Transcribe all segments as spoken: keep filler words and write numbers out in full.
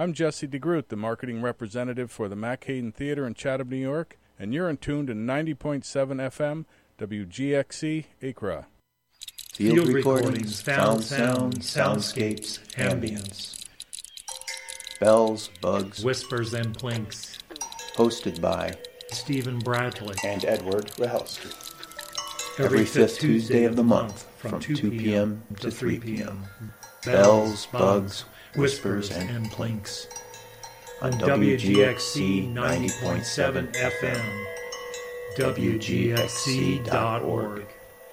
I'm Jesse DeGroot, the marketing representative for the Mack Hayden Theater in Chatham, New York, and you're in tune to ninety point seven F M, W G X C, Acra. Field, Field recordings, found sound, soundscapes, ambience. Bells, bugs, whispers, and plinks. Hosted by Stephen Bradley and Edward Rahelski. Every, Every fifth Tuesday of the month from two p.m. to three p.m. Bells, bugs, whispers, and plinks. On W G X C ninety point seven F M, W G X C dot org.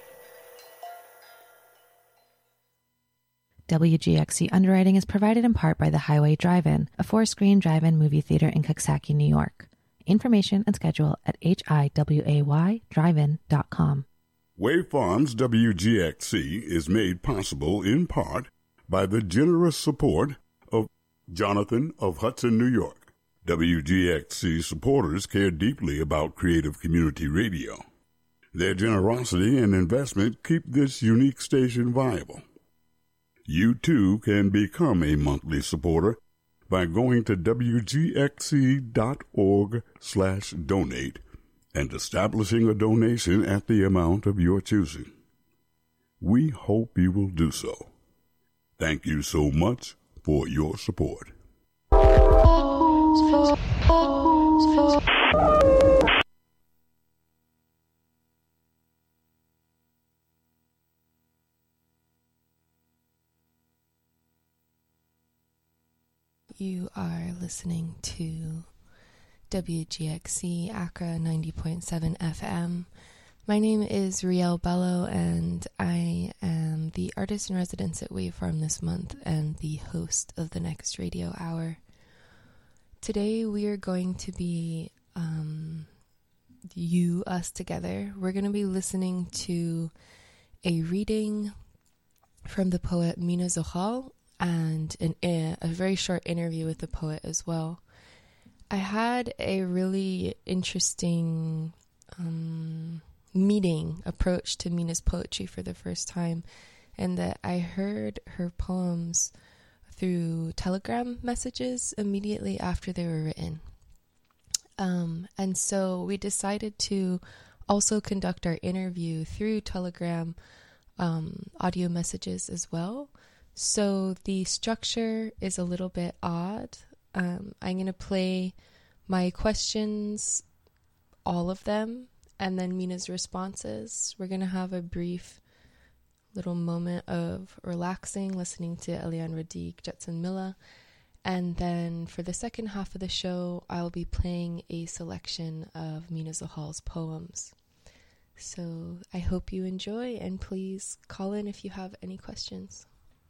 W G X C underwriting is provided in part by the Highway Drive-In, a four-screen drive-in movie theater in Coxsackie, New York. Information and schedule at H I W A Y drive in dot com. Wave Farms W G X C is made possible in part by the generous support of Jonathan of Hudson, New York. W G X C supporters care deeply about creative community radio. Their generosity and investment keep this unique station viable. You too can become a monthly supporter by going to W G X C dot org slash donate and establishing a donation at the amount of your choosing. We hope you will do so. Thank you so much for your support. You are listening to W G X C Accra ninety point seven F M. My name is Riel Bello, and I am the artist in residence at Wave Farm this month and the host of the next radio hour. Today we are going to be um, you, us together. We're going to be listening to a reading from the poet Mina Zohal, and an, a, a very short interview with the poet as well. I had a really interesting um, meeting approach to Mina's poetry for the first time, and that I heard her poems through Telegram messages immediately after they were written. Um, and so we decided to also conduct our interview through Telegram um, audio messages as well. So the structure is a little bit odd. Um, I'm going to play my questions, all of them, and then Mina's responses. We're going to have a brief little moment of relaxing, listening to Eliane Radic, Jetson Miller. And then for the second half of the show, I'll be playing a selection of Mina Zohal's poems. So I hope you enjoy, and please call in if you have any questions.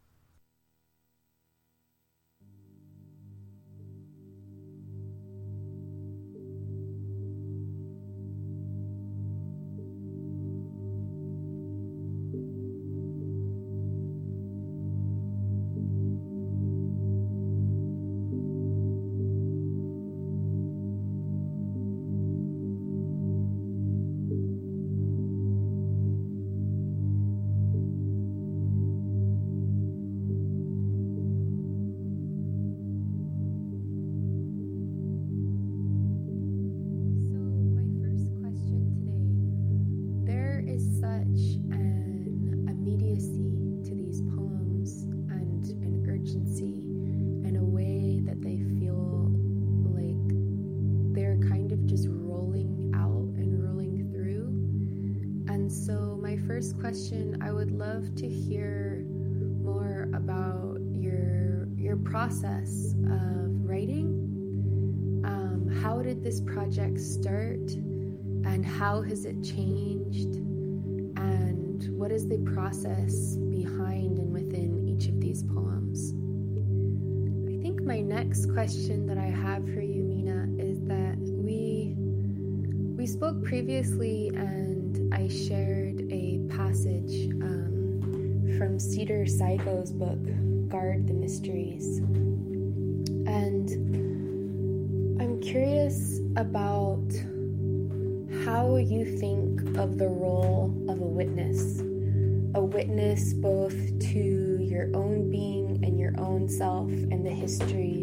Question, I would love to hear more about your your process of writing. Um, how did this project start, and how has it changed, and what is the process behind and within each of these poems? I think my next question that I have for you, Mina, is that we we spoke previously, and I shared a passage um, from Cedar Saigo's book, Guard the Mysteries. And I'm curious about how you think of the role of a witness, a witness both to your own being and your own self and the history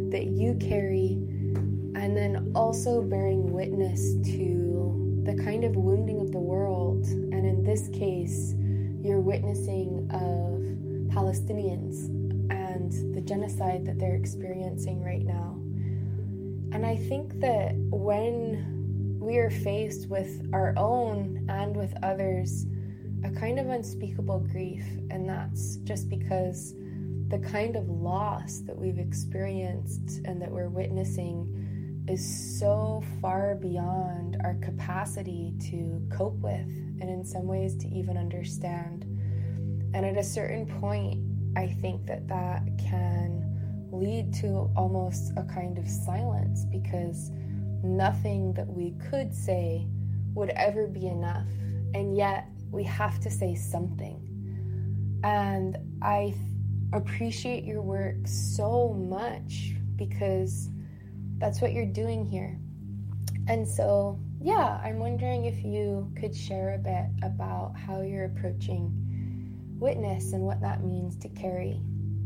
that you carry, and then also bearing witness to the kind of wounding of the world, and in this case, you're witnessing of Palestinians and the genocide that they're experiencing right now. And I think that when we are faced with our own and with others, a kind of unspeakable grief, and that's just because the kind of loss that we've experienced and that we're witnessing is so far beyond our capacity to cope with, and in some ways to even understand. And at a certain point, I think that that can lead to almost a kind of silence, because nothing that we could say would ever be enough, and yet we have to say something. And I th- appreciate your work so much, because that's what you're doing here. And so, yeah, I'm wondering if you could share a bit about how you're approaching witness and what that means to carry.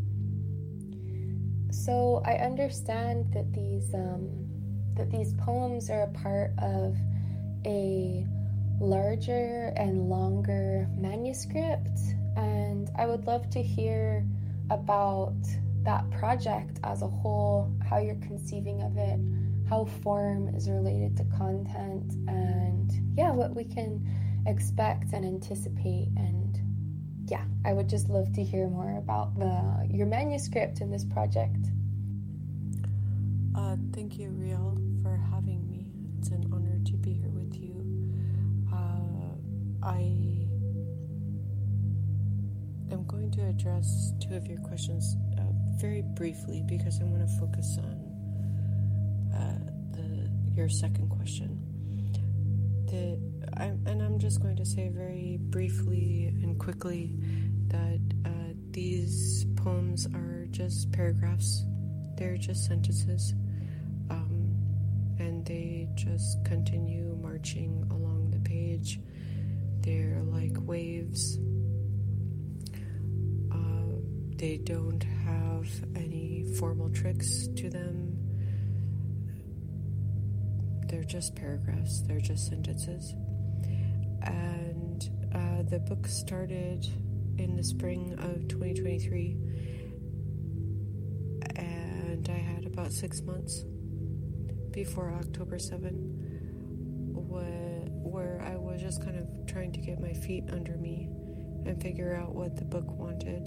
So I understand that these um, that these poems are a part of a larger and longer manuscript, and I would love to hear about that project as a whole, how you're conceiving of it, how form is related to content, and yeah, what we can expect and anticipate. And yeah, I would just love to hear more about the your manuscript and this project. Uh, thank you, Riel, for having me. It's an honor to be here with you. Uh, I am going to address two of your questions uh, very briefly, because I want to focus on uh, the your second question. The I, and I'm just going to say very briefly and quickly that uh, these poems are just paragraphs. They're just sentences, um, and they just continue marching along the page. They're like waves. Uh, they don't have any formal tricks to them. They're just paragraphs. They're just sentences. And uh, the book started in the spring of twenty twenty-three, and I had about six months before October seventh, where, where I was just kind of trying to get my feet under me and figure out what the book wanted.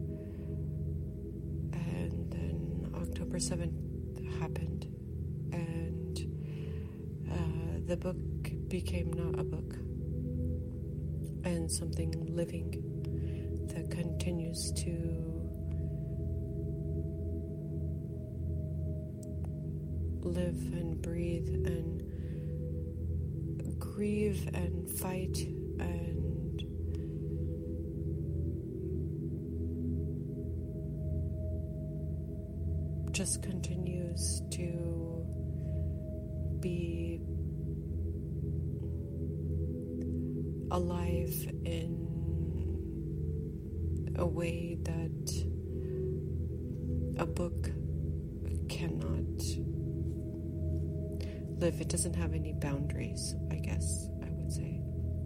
And then October seventh happened, and uh, the book became not a book, and something living that continues to live and breathe and grieve and fight and just continues to be alive in a way that a book cannot live. It doesn't have any boundaries, I guess I would say.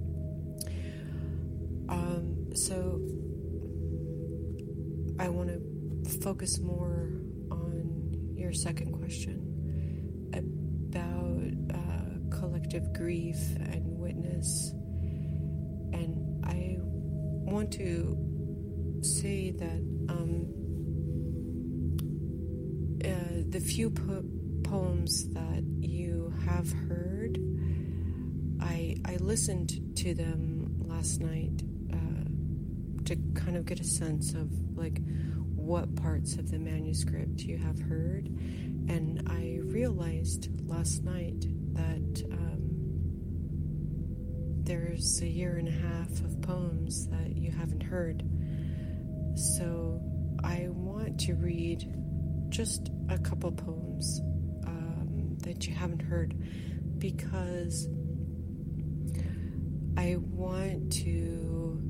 Um, so I want to focus more on your second question about uh, collective grief and witness. And I want to say that um, uh, the few po- poems that you have heard, I I listened to them last night uh, to kind of get a sense of like what parts of the manuscript you have heard, and I realized last night that um, there's a year and a half of poems that you haven't heard. So I want to read just a couple poems um, that you haven't heard, because I want to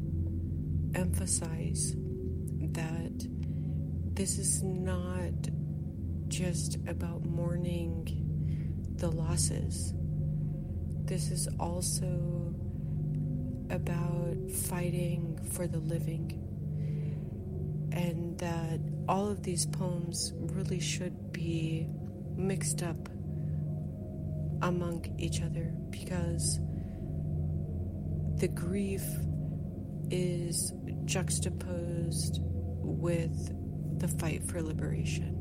emphasize that this is not just about mourning the losses. This is also about fighting for the living. And that all of these poems really should be mixed up among each other, because the grief is juxtaposed with the fight for liberation.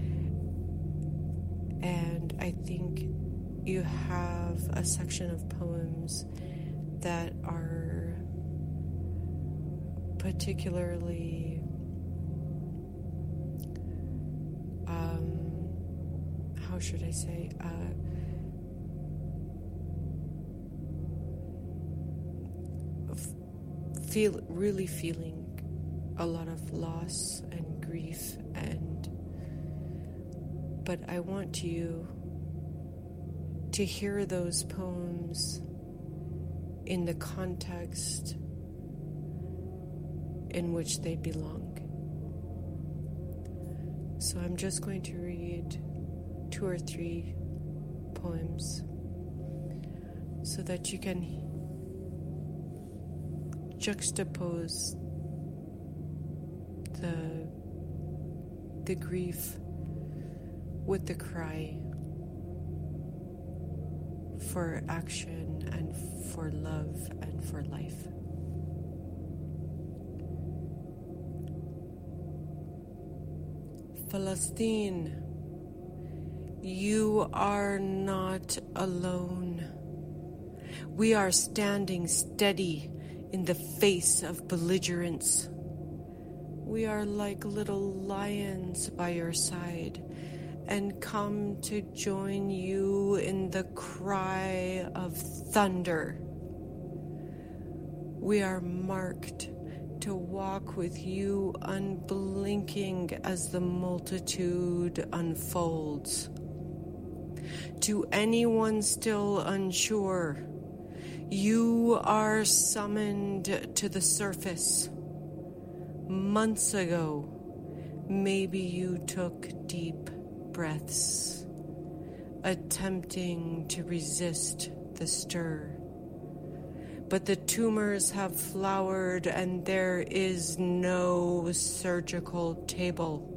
And I think you have a section of poems that are particularly um, how should I say uh, feel really feeling a lot of loss and grief, and but I want you to hear those poems in the context in which they belong. So I'm just going to read two or three poems so that you can juxtapose the the grief with the cry for action and for love and for life. Palestine, you are not alone. We are standing steady in the face of belligerence. We are like little lions by your side, and come to join you in the cry of thunder. We are marked to walk with you unblinking as the multitude unfolds. To anyone still unsure, you are summoned to the surface. Months ago, maybe you took deep breaths, attempting to resist the stir. But the tumors have flowered and there is no surgical table.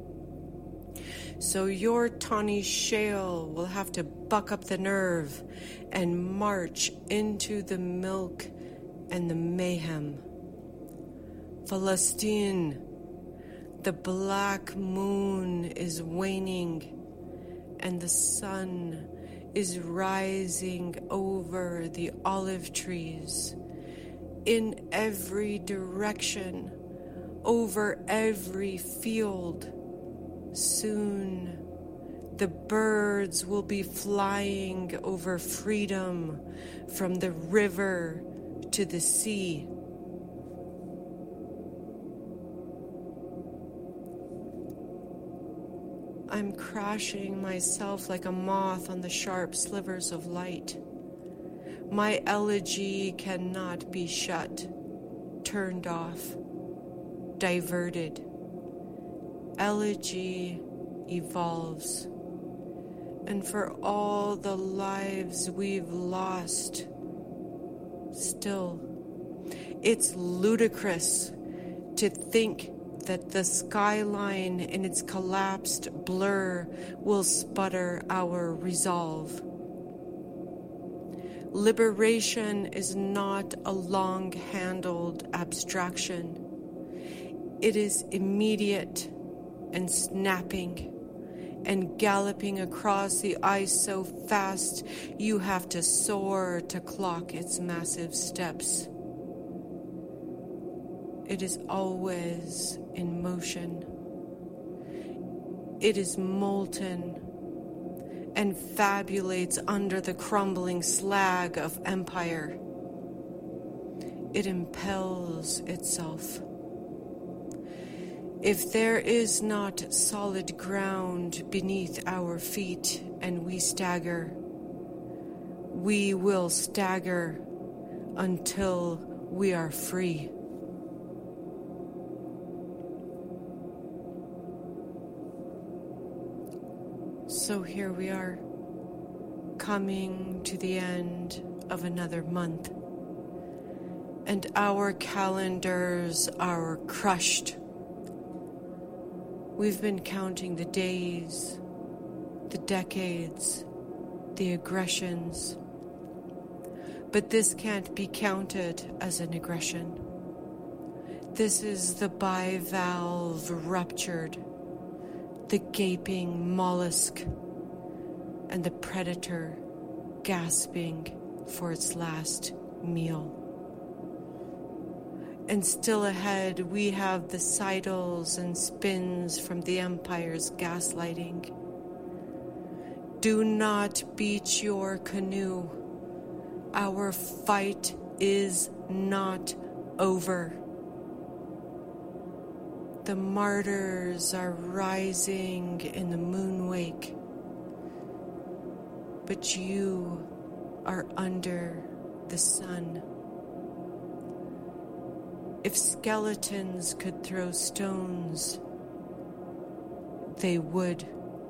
So your tawny shale will have to buck up the nerve and march into the milk and the mayhem. Palestine, the black moon is waning and the sun is rising over the olive trees in every direction, over every field. Soon the birds will be flying over freedom from the river to the sea. I'm crashing myself like a moth on the sharp slivers of light. My elegy cannot be shut, turned off, diverted. Elegy evolves. And for all the lives we've lost, still, it's ludicrous to think that the skyline in its collapsed blur will sputter our resolve. Liberation is not a long-handled abstraction. It is immediate and snapping and galloping across the ice so fast you have to soar to clock its massive steps. It is always in motion. It is molten and fabulates under the crumbling slag of empire. It impels itself. If there is not solid ground beneath our feet and we stagger, we will stagger until we are free. So here we are, coming to the end of another month, and our calendars are crushed. We've been counting the days, the decades, the aggressions, but this can't be counted as an aggression. This is the bivalve ruptured, the gaping mollusk, and the predator gasping for its last meal. And still ahead, we have the sidles and spins from the Empire's gaslighting. Do not beach your canoe. Our fight is not over. The martyrs are rising in the moonwake, but you are under the sun. If skeletons could throw stones, they would.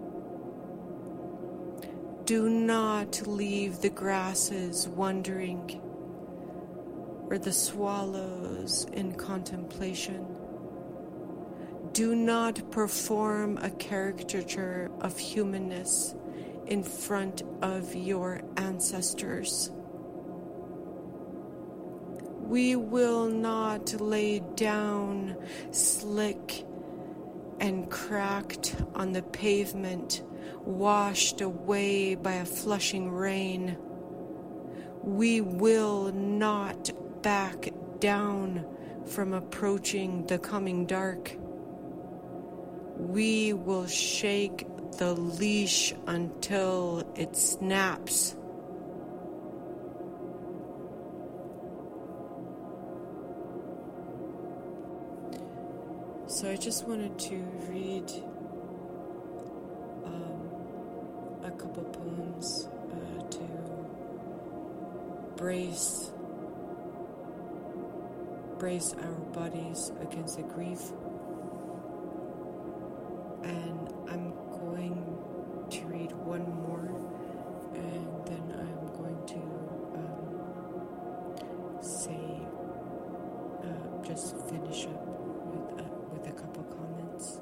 Do not leave the grasses wondering, or the swallows in contemplation. Do not perform a caricature of humanness in front of your ancestors. We will not lay down slick and cracked on the pavement, washed away by a flushing rain. We will not back down from approaching the coming dark. We will shake the leash until it snaps. So I just wanted to read um, a couple poems uh, to brace brace our bodies against the grief. And I'm going to read one more, and then I'm going to um, say, uh, just finish up with a, with a couple comments.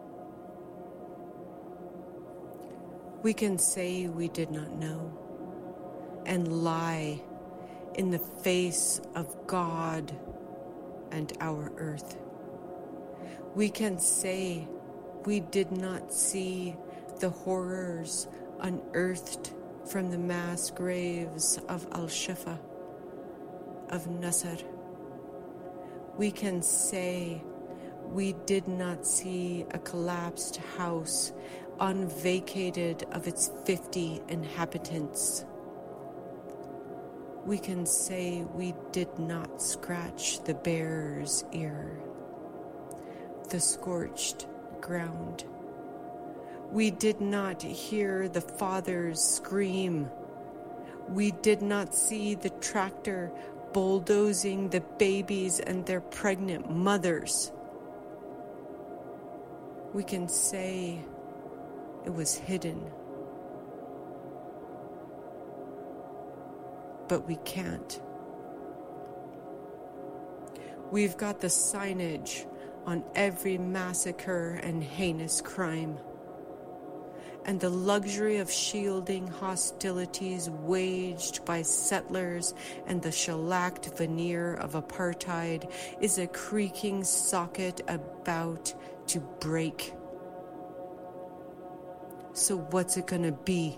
We can say we did not know, and lie in the face of God and our earth. We can say we did not see the horrors unearthed from the mass graves of Al-Shifa, of Nasr. We can say we did not see a collapsed house unvacated of its fifty inhabitants. We can say we did not scratch the bear's ear, the scorched ground. We did not hear the fathers scream. We did not see the tractor bulldozing the babies and their pregnant mothers. We can say it was hidden, but we can't. We've got the signage on every massacre and heinous crime, and the luxury of shielding hostilities waged by settlers and the shellacked veneer of apartheid is a creaking socket about to break. So what's it gonna be?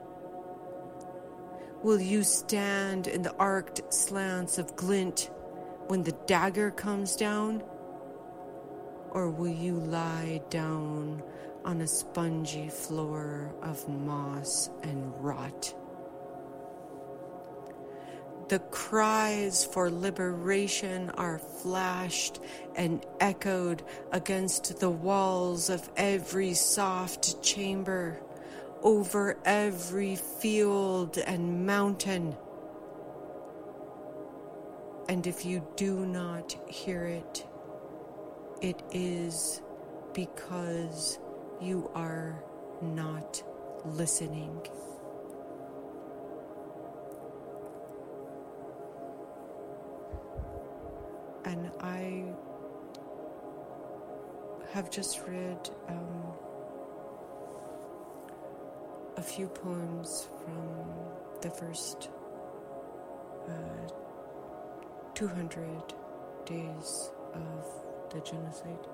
Will you stand in the arced slants of glint when the dagger comes down? Or will you lie down on a spongy floor of moss and rot? The cries for liberation are flashed and echoed against the walls of every soft chamber, over every field and mountain. And if you do not hear it, it is because you are not listening. And I have just read um, a few poems from the first uh, two hundred days of the genocide.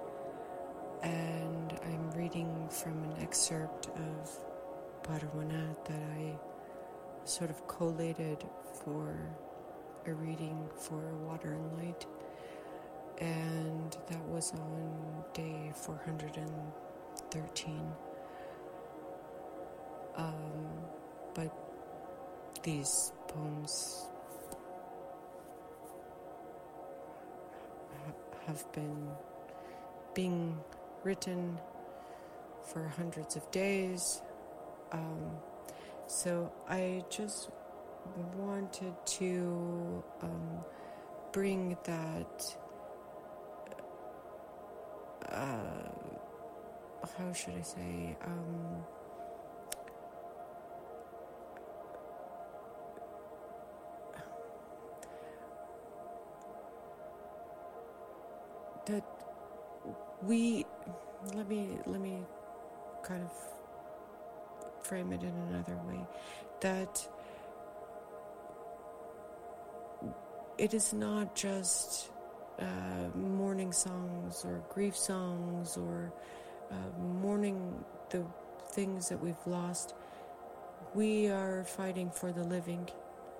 And I'm reading from an excerpt of Parawana that I sort of collated for a reading for Water and Light. And that was on day four hundred thirteen. Um, but these poems ha- have been being written for hundreds of days. Um, so I just wanted to um, bring that, uh, how should I say, um, that we, let me, let me kind of frame it in another way, that it is not just uh, mourning songs or grief songs or uh, mourning the things that we've lost. We are fighting for the living.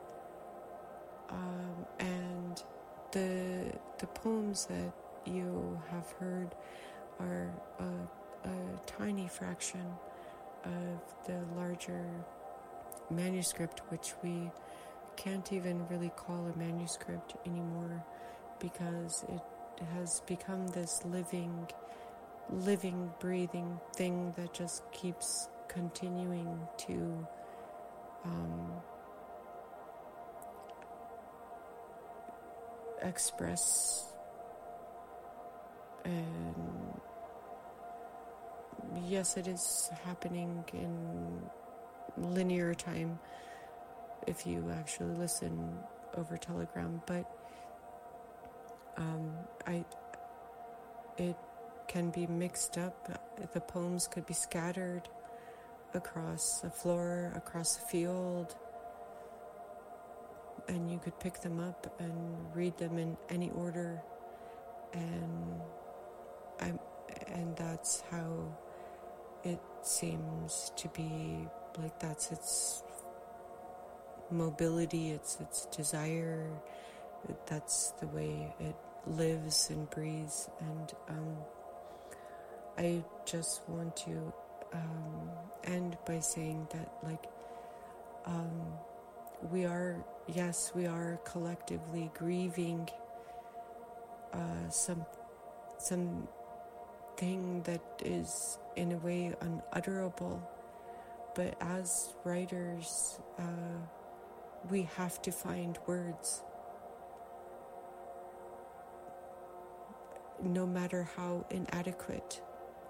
Um, and the the poems that you have heard are a, a tiny fraction of the larger manuscript, which we can't even really call a manuscript anymore because it has become this living, living, breathing thing that just keeps continuing to um, express and yes, it is happening in linear time if you actually listen over Telegram, but um, I it can be mixed up. The poems could be scattered across the floor, across the field, and you could pick them up and read them in any order, and I'm and that's how it seems to be. Like that's its mobility, it's its desire, that's the way it lives and breathes. And um, I just want to um, end by saying that, like, um, we are, yes, we are collectively grieving uh, some some thing that is in a way unutterable. But as writers, uh, we have to find words, no matter how inadequate.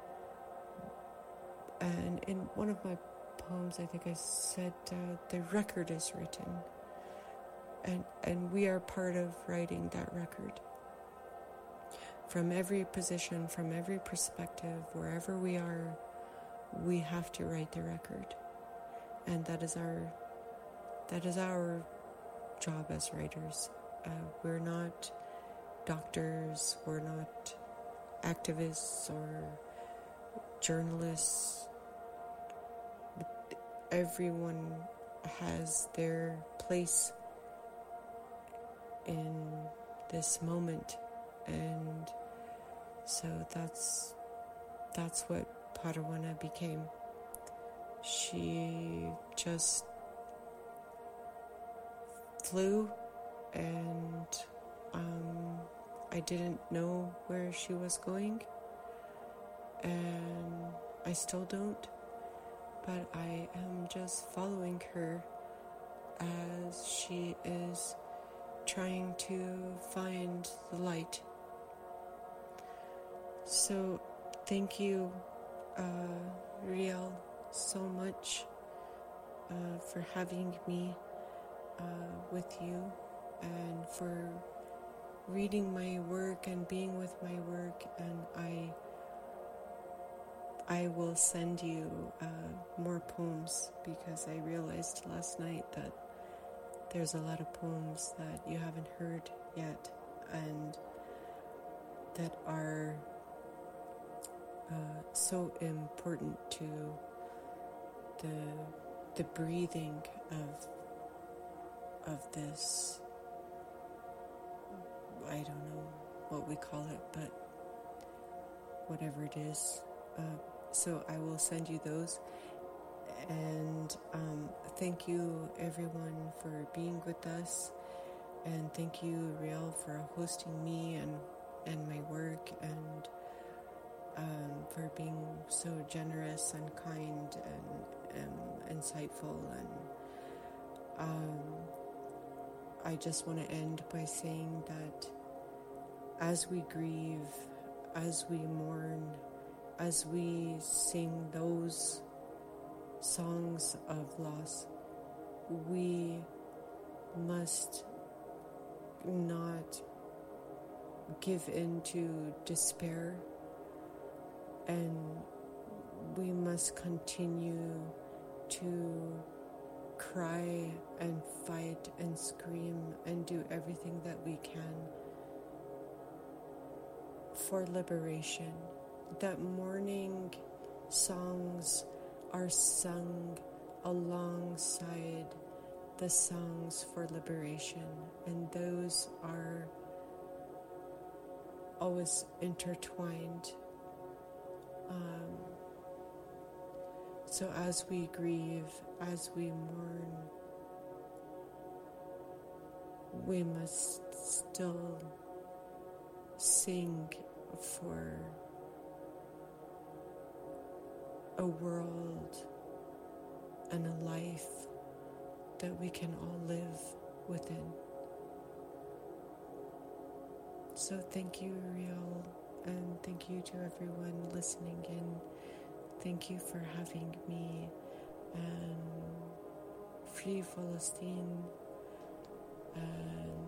And in one of my poems, I think I said, uh, the record is written. And, and we are part of writing that record. From every position, from every perspective, wherever we are, we have to write the record, and that is our that is our job as writers. Uh, we're not doctors, we're not activists or journalists. Everyone has their place in this moment, and so that's that's what Parawana became. She just flew, and um, I didn't know where she was going, and I still don't, but I am just following her as she is trying to find the light. So thank you, uh, Riel, so much uh, for having me uh, with you, and for reading my work and being with my work. And I I will send you uh, more poems, because I realized last night that there's a lot of poems that you haven't heard yet, and that are uh, so important to the the breathing of of this. I don't know what we call it, but whatever it is. Uh, so I will send you those. And um, thank you, everyone, for being with us. And thank you, Riel, for hosting me and, and my work, and um, for being so generous and kind and, and insightful. And um, I just want to end by saying that as we grieve, as we mourn, as we sing those songs of loss, we must not give in to despair, and we must continue to cry and fight and scream and do everything that we can for liberation. That mourning songs are sung alongside the songs for liberation, and those are always intertwined. Um, so as we grieve, as we mourn, we must still sing for a world and a life that we can all live within. So thank you, Riel, and thank you to everyone listening in. Thank you for having me, and free Palestine, and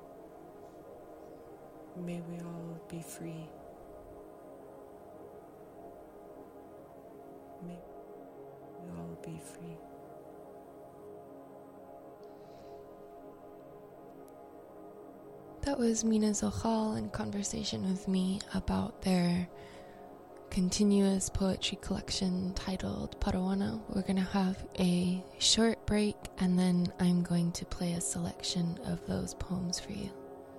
may we all be free. May we all be free. That was Mina Zochal in conversation with me about their continuous poetry collection titled Parawana. We're going to have a short break, and then I'm going to play a selection of those poems for you.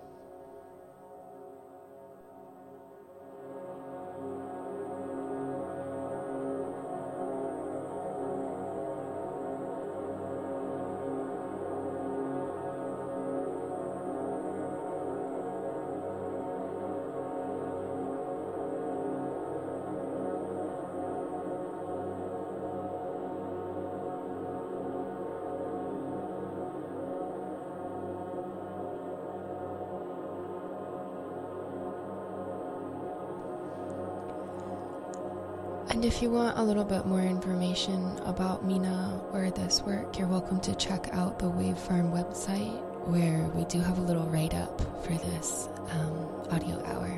And if you want a little bit more information about Mina or this work, you're welcome to check out the Wave Farm website, where we do have a little write-up for this um, audio hour.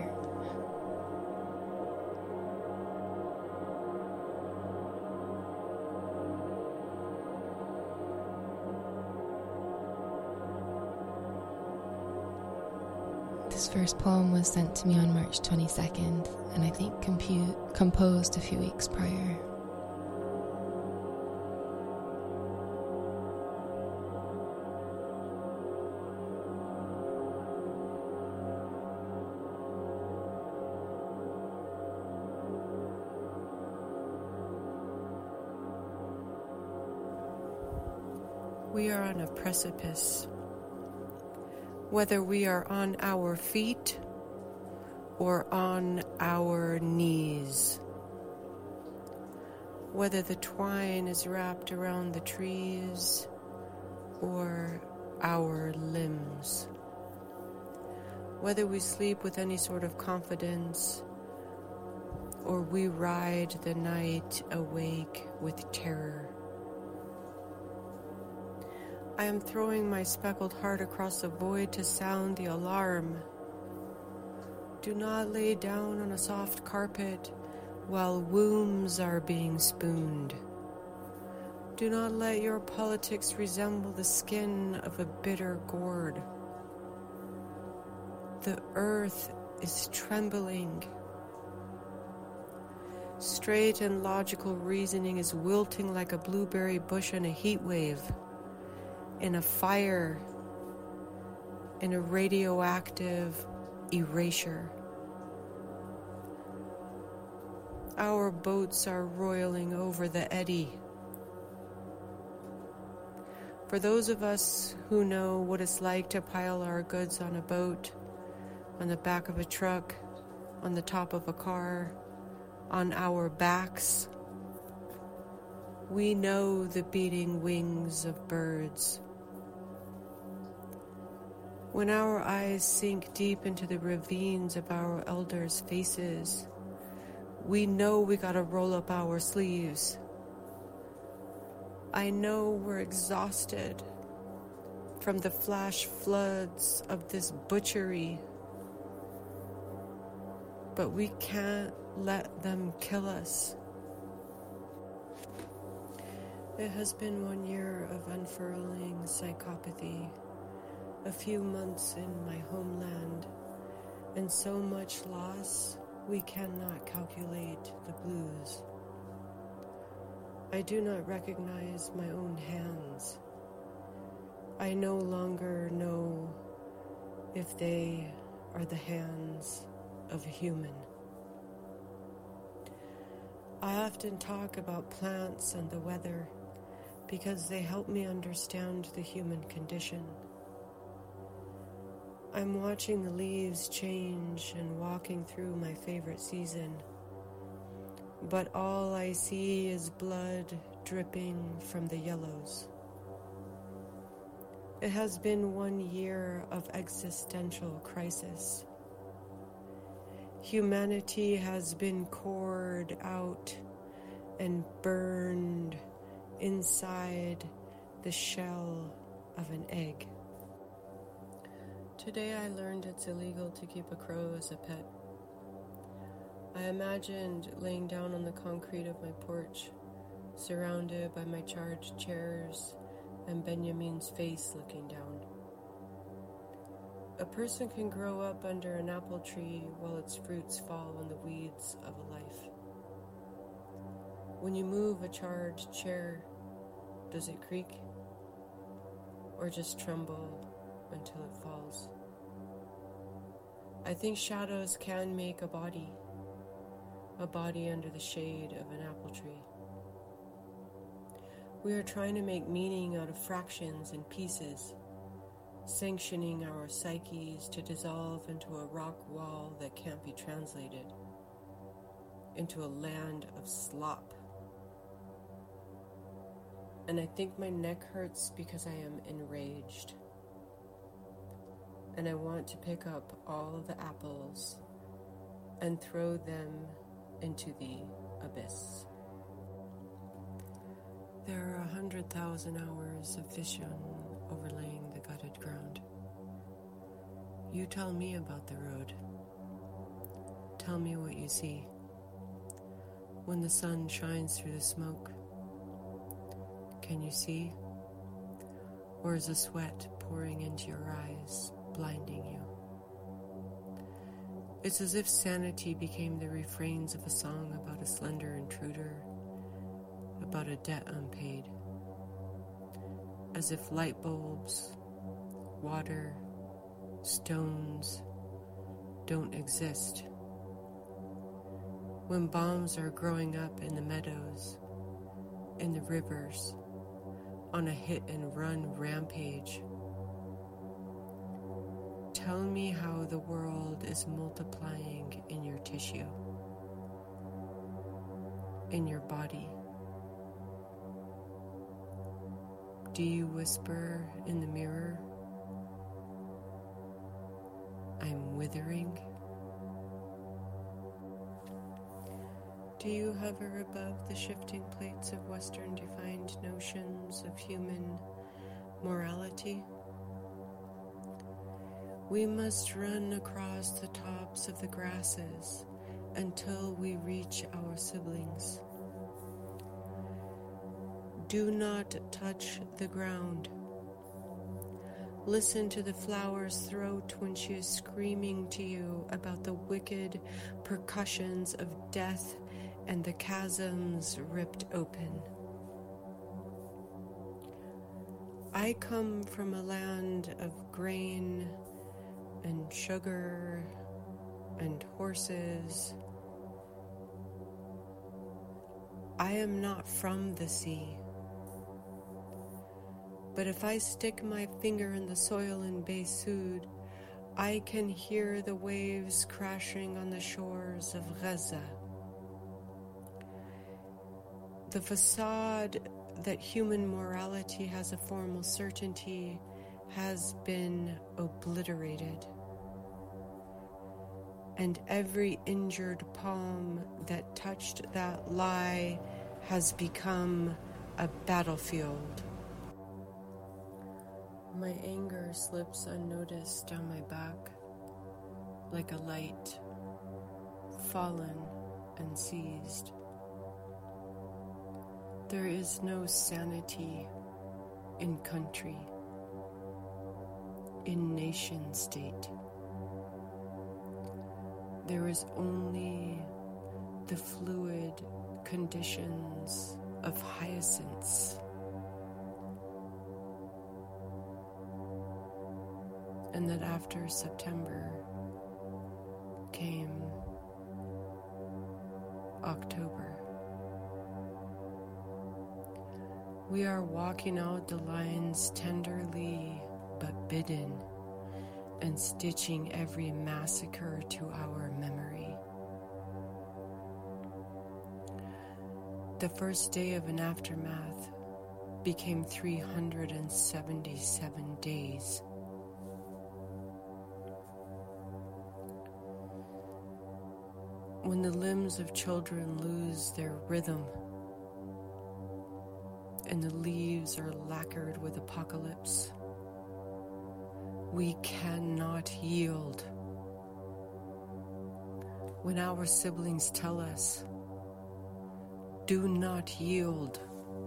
This first poem was sent to me on March twenty-second, and I think compute, composed a few weeks prior. We are on a precipice. Whether we are on our feet or on our knees, whether the twine is wrapped around the trees or our limbs, whether we sleep with any sort of confidence or we ride the night awake with terror. I am throwing my speckled heart across the void to sound the alarm. Do not lay down on a soft carpet while wombs are being spooned. Do not let your politics resemble the skin of a bitter gourd. The earth is trembling. Straight and logical reasoning is wilting like a blueberry bush in a heat wave, in a fire, in a radioactive erasure. Our boats are roiling over the eddy. For those of us who know what it's like to pile our goods on a boat, on the back of a truck, on the top of a car, on our backs, we know the beating wings of birds. When our eyes sink deep into the ravines of our elders' faces, we know we gotta roll up our sleeves. I know we're exhausted from the flash floods of this butchery, but we can't let them kill us. It has been one year of unfurling psychopathy, a few months in my homeland, and so much loss we cannot calculate the blues. I do not recognize my own hands. I no longer know if they are the hands of a human. I often talk about plants and the weather because they help me understand the human condition. I'm watching the leaves change and walking through my favorite season, but all I see is blood dripping from the yellows. It has been one year of existential crisis. Humanity has been cored out and burned inside the shell of an egg. Today I learned it's illegal to keep a crow as a pet. I imagined laying down on the concrete of my porch, surrounded by my charged chairs and Benjamin's face looking down. A person can grow up under an apple tree while its fruits fall in the weeds of a life. When you move a charged chair, does it creak? Or just tremble until it falls? I think shadows can make a body, a body under the shade of an apple tree. We are trying to make meaning out of fractions and pieces, sanctioning our psyches to dissolve into a rock wall that can't be translated, into a land of slop. And I think my neck hurts because I am enraged. And I want to pick up all the apples and throw them into the abyss. There are a hundred thousand hours of vision overlaying the gutted ground. You tell me about the road. Tell me what you see. When the sun shines through the smoke, can you see? Or is the sweat pouring into your eyes, blinding you? It's as if sanity became the refrains of a song about a slender intruder, about a debt unpaid. As if light bulbs, water, stones don't exist. When bombs are growing up in the meadows, in the rivers, on a hit-and-run rampage. Tell me how the world is multiplying in your tissue, in your body. Do you whisper in the mirror, "I'm withering"? Do you hover above the shifting plates of Western defined notions of human morality? We must run across the tops of the grasses until we reach our siblings. Do not touch the ground. Listen to the flower's throat when she is screaming to you about the wicked percussions of death and the chasms ripped open. I come from a land of grain and sugar and horses. I am not from the sea. But if I stick my finger in the soil in Beysud, I can hear the waves crashing on the shores of Gaza. The facade that human morality has a formal certainty has been obliterated. And every injured palm that touched that lie has become a battlefield. My anger slips unnoticed down my back, like a light, fallen and seized. There is no sanity in country, in nation state. There is only the fluid conditions of hyacinths. And that after September came October. We are walking out the lines tenderly but bidden, and stitching every massacre to our memory. The first day of an aftermath became three hundred seventy-seven days. When the limbs of children lose their rhythm and the leaves are lacquered with apocalypse, we cannot yield. When our siblings tell us, do not yield,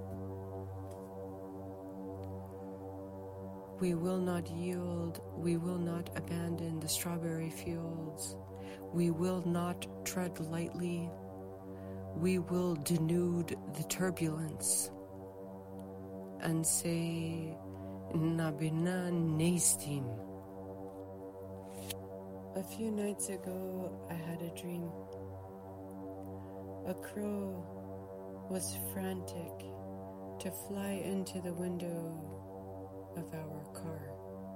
we will not yield, we will not abandon the strawberry fields, we will not tread lightly, we will denude the turbulence and say, Nabina Neistim. A few nights ago, I had a dream. A crow was frantic to fly into the window of our car.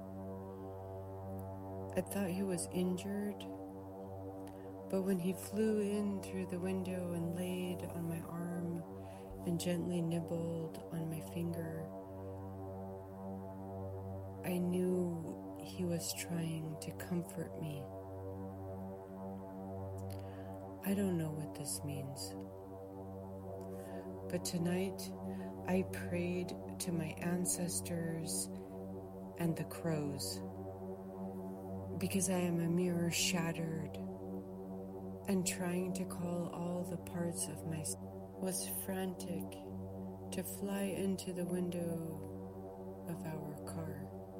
I thought he was injured, but when he flew in through the window and laid on my arm and gently nibbled on my finger, I knew he was trying to comfort me. I don't know what this means. But tonight, I prayed to my ancestors and the crows, because I am a mirror shattered and trying to call all the parts of my was frantic to fly into the window of our car.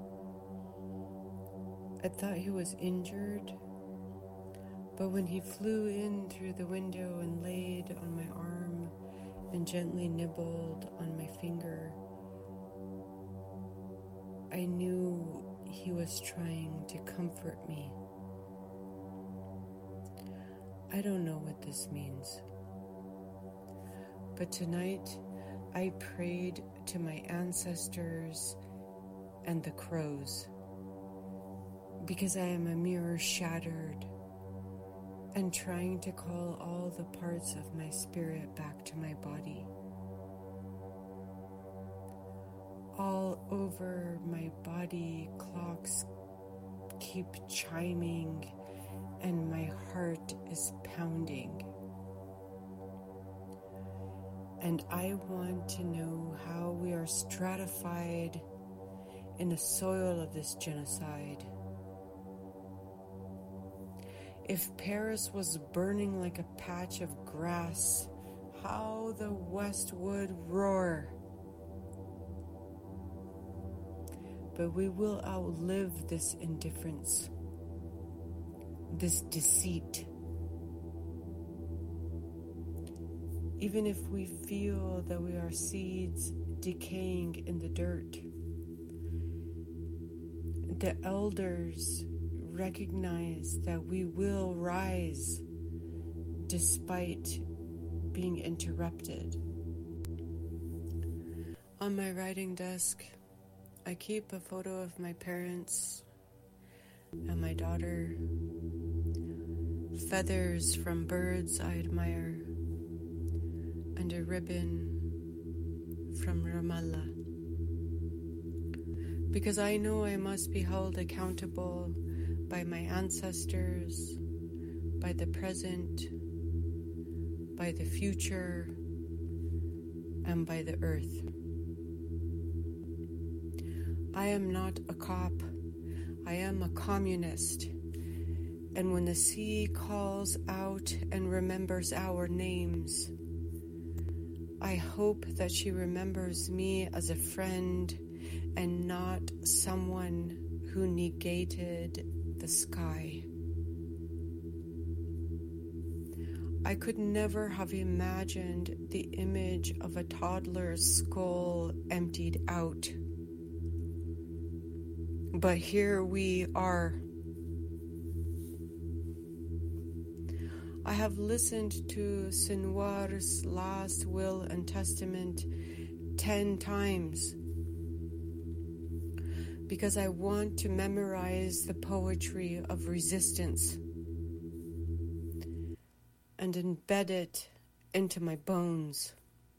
I thought he was injured, but when he flew in through the window and laid on my arm and gently nibbled on my finger, I knew he was trying to comfort me. I don't know what this means. But tonight, I prayed to my ancestors and the crows, because I am a mirror shattered and trying to call all the parts of my spirit back to my body. All over my body, clocks keep chiming and my heart is pounding. And I want to know how we are stratified in the soil of this genocide. If Paris was burning like a patch of grass, how the West would roar. But we will outlive this indifference, this deceit. Even if we feel that we are seeds decaying in the dirt, the elders recognize that we will rise despite being interrupted. On my writing desk, I keep a photo of my parents and my daughter, feathers from birds I admire, and a ribbon from Ramallah. Because I know I must be held accountable by my ancestors, by the present, by the future, and by the earth. I am not a cop. I am a communist. And when the sea calls out and remembers our names, I hope that she remembers me as a friend and not someone who negated the sky. I could never have imagined the image of a toddler's skull emptied out. But here we are. I have listened to Senwar's last will and testament ten times because I want to memorize the poetry of resistance and embed it into my bones.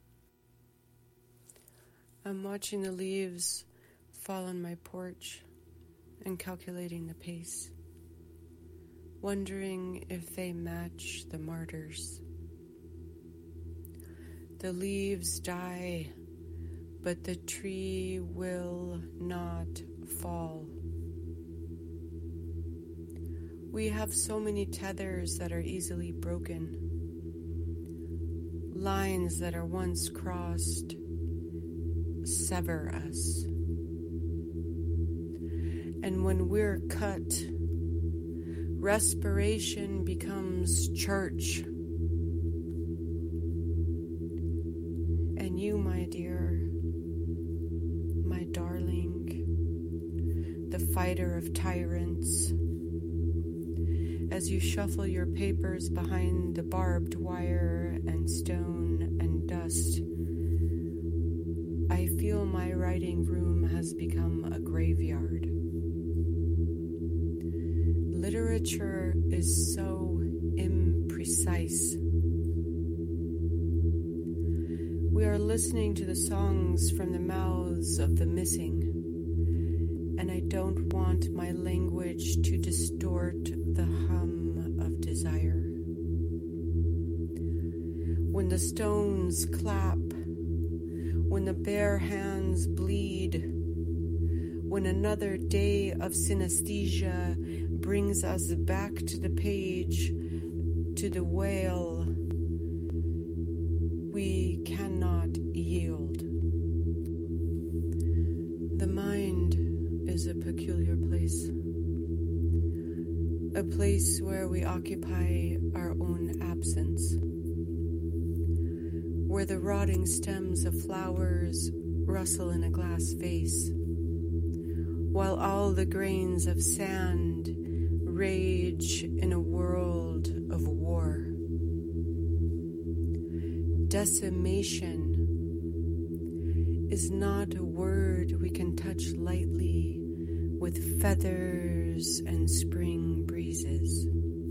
I'm watching the leaves fall on my porch and calculating the pace, wondering if they match the martyrs. The leaves die, but the tree will not fall. We have so many tethers that are easily broken, lines that are once crossed sever us. And when we're cut, respiration becomes church. And you, my dear, my darling, the fighter of tyrants, as you shuffle your papers behind the barbed wire and stone and dust, I feel my writing room has become a graveyard. Literature is so imprecise. We are listening to the songs from the mouths of the missing, and I don't want my language to distort the hum of desire. When the stones clap, when the bare hands bleed, when another day of synesthesia brings us back to the page, to the wail, we cannot yield. The mind is a peculiar place, a place where we occupy our own absence, where the rotting stems of flowers rustle in a glass vase, while all the grains of sand rage in a world of war. Decimation is not a word we can touch lightly with feathers and spring breezes.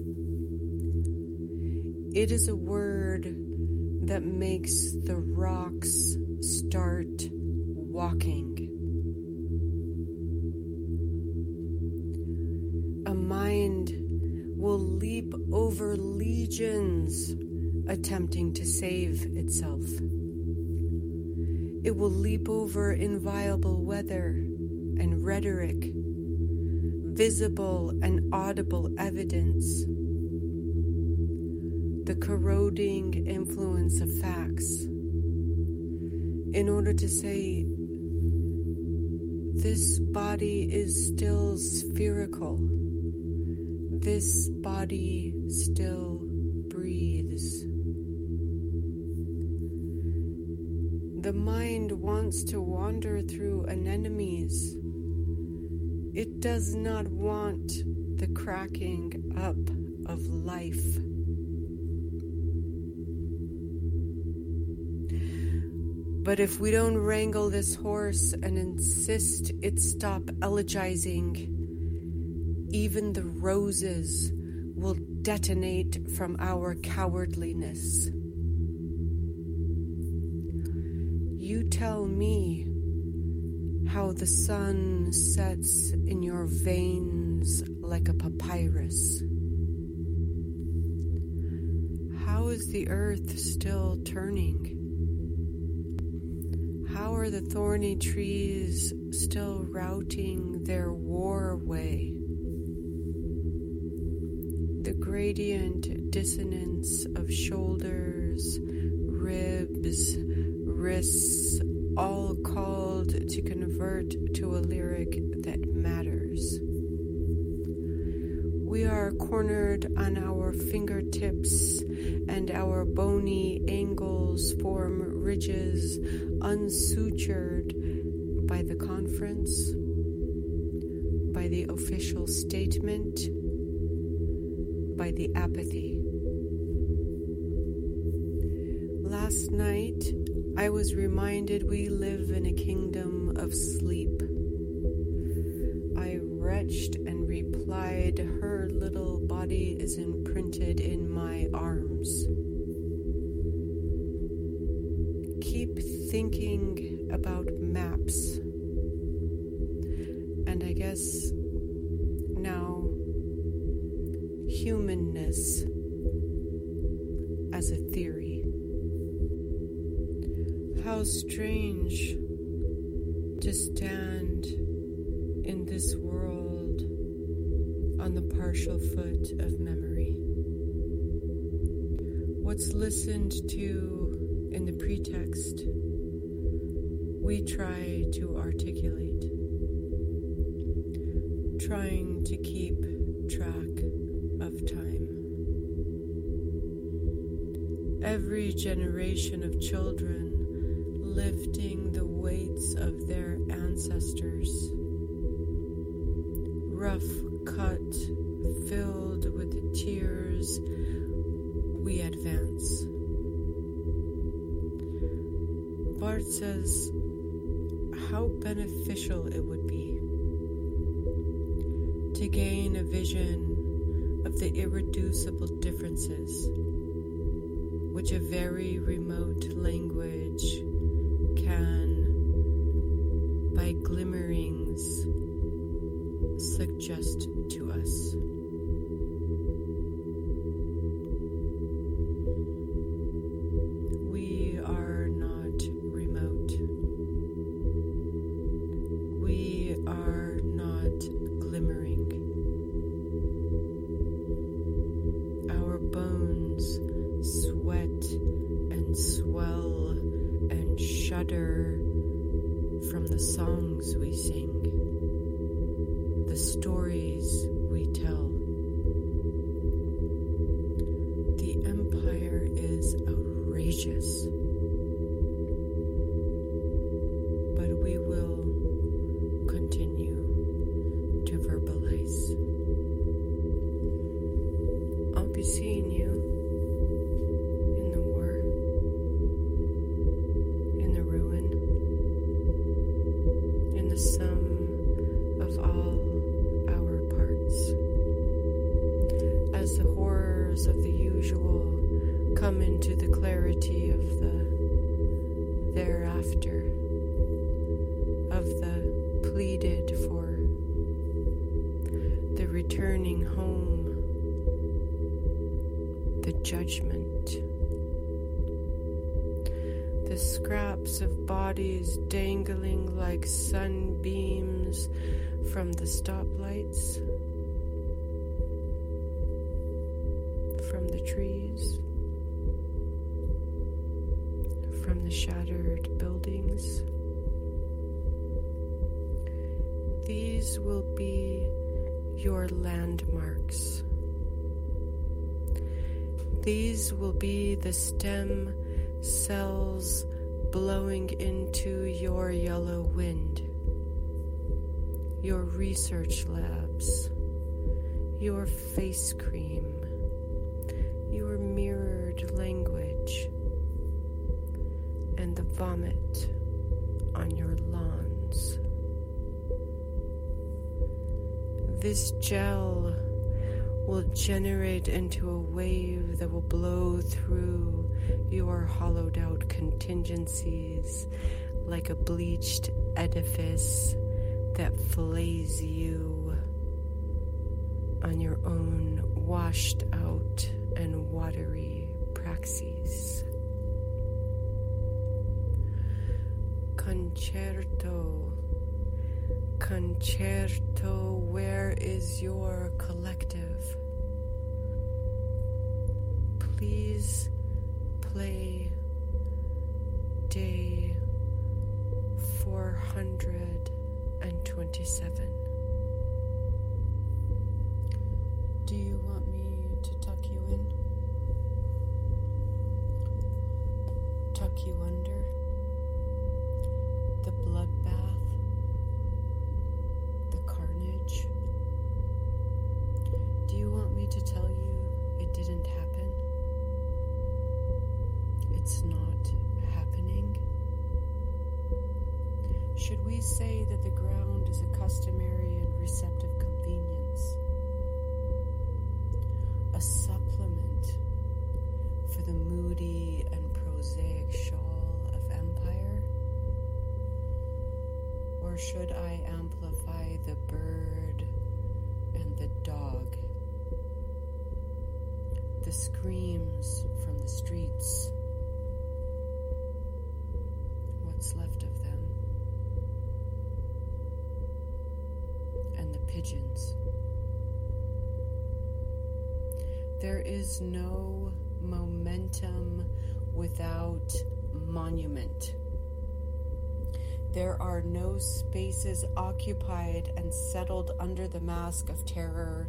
It is a word that makes the rocks start walking. A mind will leap over legions attempting to save itself. It will leap over inviolable weather and rhetoric, visible and audible evidence, the corroding influence of facts, in order to say, this body is still spherical, this body still breathes. The mind wants to wander through anemones. It does not want the cracking up of life. But if we don't wrangle this horse and insist it stop elegizing, even the roses will detonate from our cowardliness. You tell me how the sun sets in your veins like a papyrus. How is the earth still turning? How are the thorny trees still routing their war way? The gradient dissonance of shoulders, ribs, wrists, all called to convert to a lyric that matters. We are cornered on our fingertips, and our bony angles form ridges unsutured by the conference, by the official statement, by the apathy. Last night, I was reminded we live in a kingdom of sleep. I retched and replied, her little body is imprinted in my arms. Keep thinking about maps. And I guess now, humanness as a theory. How strange to stand in this world on the partial foot of memory. What's listened to in the pretext, we try to articulate, trying to keep track of time. Every generation of children lifting the weights of their ancestors, rough cut, filled with the tears, we advance. Bart says how beneficial it would be to gain a vision of the irreducible differences which a very remote language can, by glimmerings, suggest to us. We are not remote. We are not glimmering. Our bones sweat and swell and shudder from the songs we sing, the stories we tell. The empire is outrageous, but we will continue to verbalize. I'll be seeing you in the war, in the ruin, in the sum of all our parts. As the horrors of the usual come into the clarity of the thereafter, of the pleaded for, the returning home, the judgment. the scraps of bodies dangling like sunbeams from the stoplights, from the trees, from the shattered buildings. These will be your landmarks. These will be the stem cells blowing into your yellow wind, your research labs, your face cream, your mirrored language, and the vomit on your lawns. This gel will generate into a wave that will blow through your hollowed out contingencies like a bleached edifice that fillets you on your own washed out and watery praxis. Concerto, concerto, where is your collective? Please play day four hundred twenty-seven. Do you want me to tuck you in? Tuck you under the bloodbath, the carnage? Do you want me to tell you it didn't happen? It's not happening? Should we say that the ground is a customary and receptive convenience? A supplement for the moody and prosaic shawl of empire? Or should I amplify the bird and the dog? The screams from the streets? What's left of them? And the pigeons. There is no momentum without monument. There are no spaces occupied and settled under the mask of terror,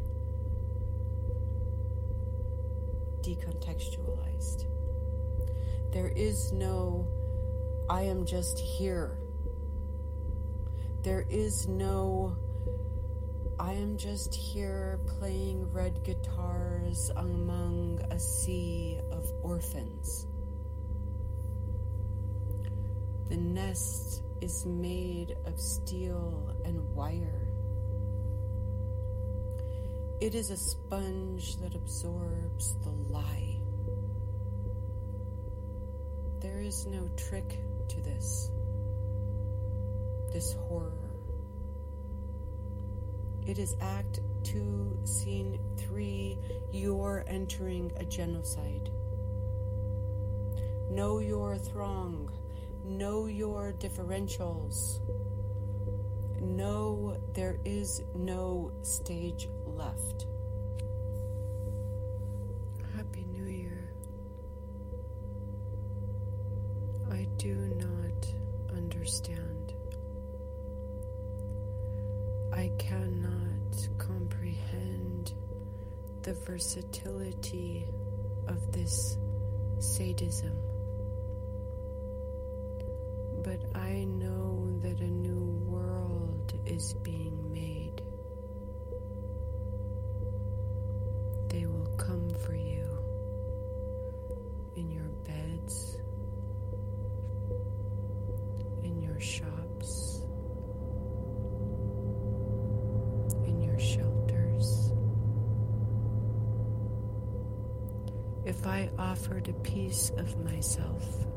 decontextualized. There is no I am just here. There is no I am just here playing red guitars among a sea of orphans. The nest is made of steel and wire. It is a sponge that absorbs the lie. There is no trick to this, this horror. It is Act Two, Scene Three. You're entering a genocide. Know your throng. Know your differentials. Know there is no stage left. Happy New Year. I do not understand. I cannot comprehend the versatility of this sadism. But I know that a new world is being made. They will come for you in your beds, in your shops, in your shelters. If I offered a piece of myself,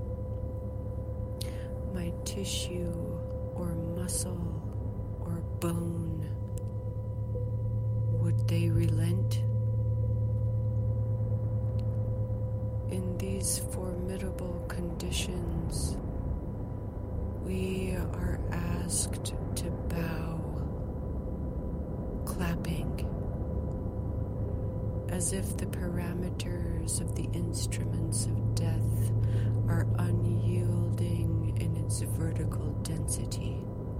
my tissue or muscle or bone, would they relent? in these formidable conditions, we are asked to bow, clapping, as if the parameters of the instruments of death are unyielding in its vertical density.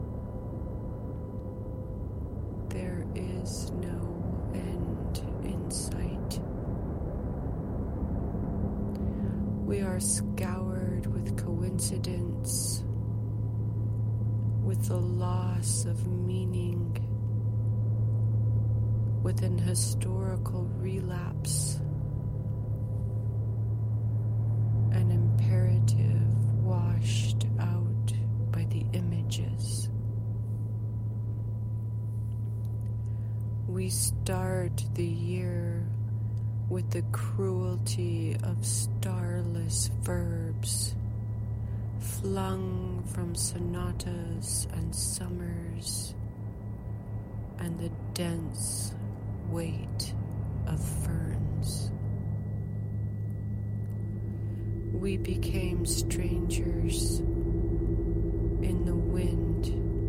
There is no end in sight. We are scoured with coincidence, with the loss of meaning, with an historical relapse, an imperative washed out by the images. We start the year with the cruelty of starless verbs, flung from sonatas and summers, and the dense weight of ferns. We became strangers in the wind,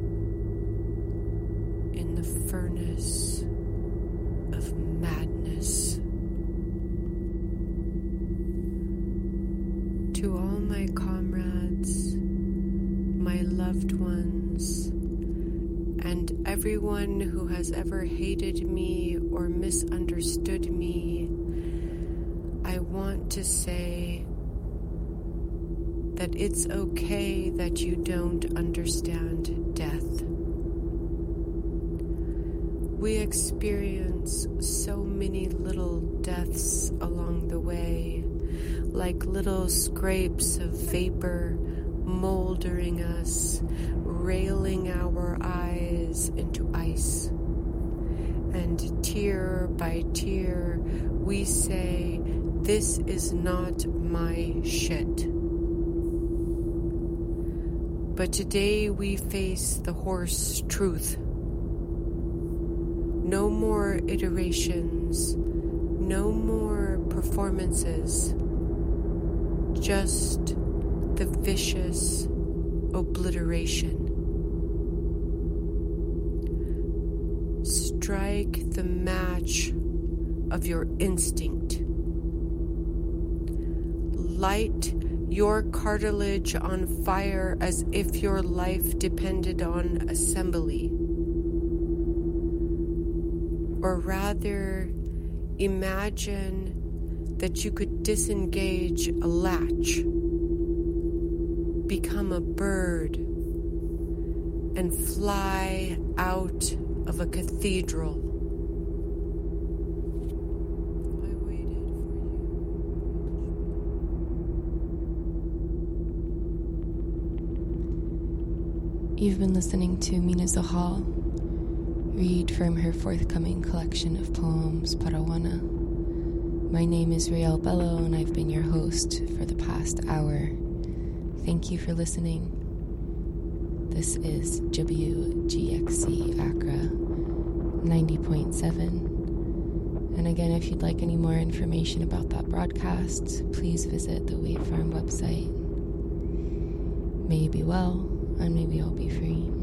in the furnace of madness. To all my comrades, my loved ones, and everyone who has ever hated me or misunderstood me, I want to say that it's okay that you don't understand death. We experience so many little deaths along the way, like little scrapes of vapor moldering us, railing our eyes into ice. And tear by tear, we say, this is not my shit. But today we face the hoarse truth. No more iterations, no more performances, just the vicious obliteration. Strike the match of your instinct. Light your cartilage on fire as if your life depended on assembly. Or rather, imagine that you could disengage a latch, become a bird, and fly out of a cathedral. I waited for you. You've been listening to Mina Zohal read from her forthcoming collection of poems, Parawana. My name is Riel Bello, and I've been your host for the past hour. Thank you for listening. This is W G X C Accra ninety point seven. And again, if you'd like any more information about that broadcast, please visit the Wave Farm website. May you be well, and may we all be free.